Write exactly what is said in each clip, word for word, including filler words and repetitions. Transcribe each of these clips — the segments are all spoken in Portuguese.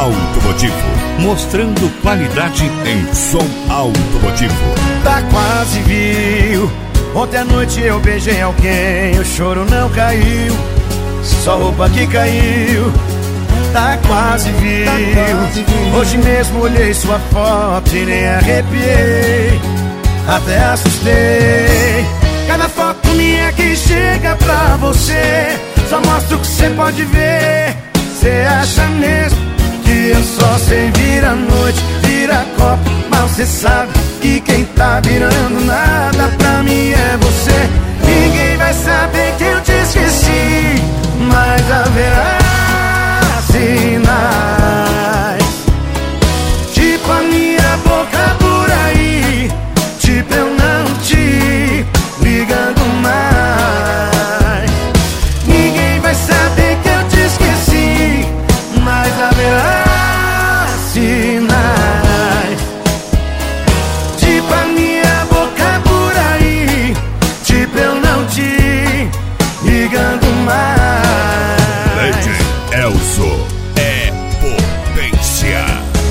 Automotivo, mostrando qualidade em som automotivo. Tá quase viu. Ontem à noite eu beijei alguém, o choro não caiu, só roupa que caiu. Tá quase viu. Tá quase viu. Hoje mesmo olhei sua foto e nem arrepiei, até assustei. Cada foto minha que chega pra você só mostra o que cê pode ver. Cê acha mesmo que eu só sei virar noite, virar copo, mas cê sabe que quem tá virando nada pra mim é você. Ninguém vai saber que eu te esqueci, mas haverá sinais, tipo a minha boca por aí, tipo eu não te ligando mais. Ninguém vai saber que eu te esqueci, mas haverá sinais, tipo a minha boca por aí, tipo eu não te ligando mais. Legend Elzo é potência.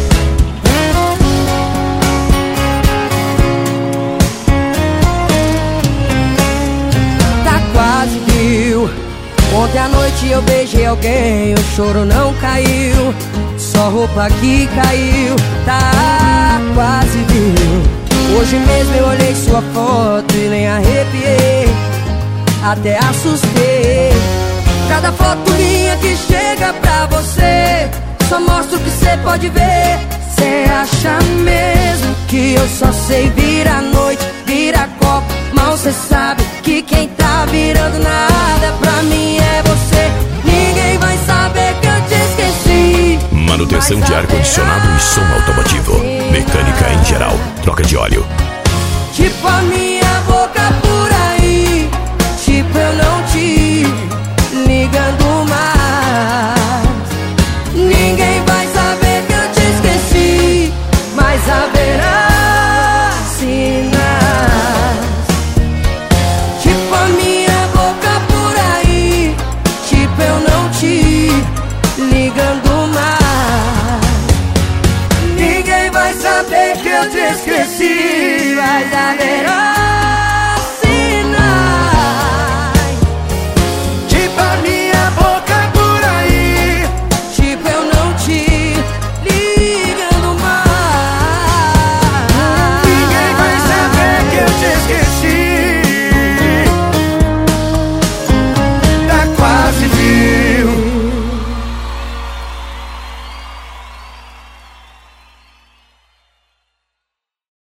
Tá quase viu. Ontem à noite eu beijei alguém, o choro não caiu, só roupa que caiu. Tá quase viu. Hoje mesmo eu olhei sua foto e nem arrepiei, até assustei. Cada foto minha que chega pra você só mostra o que cê pode ver. Cê acha mesmo que eu só sei virar noite, virar copo, mal cê sabe que quem tá virando nada pra mim é você. Ninguém vai saber que eu te esqueci. Manutenção de ar-condicionado e som automotivo. Mecânica em geral, troca de óleo. Tipo a minha boca por aí, tipo eu não te ligando mais. Ninguém vai saber que eu te esqueci, mas haverá sinais, tipo a minha boca por aí, tipo eu não te ligando mais. Ninguém vai saber que eu te esqueci, mas haverá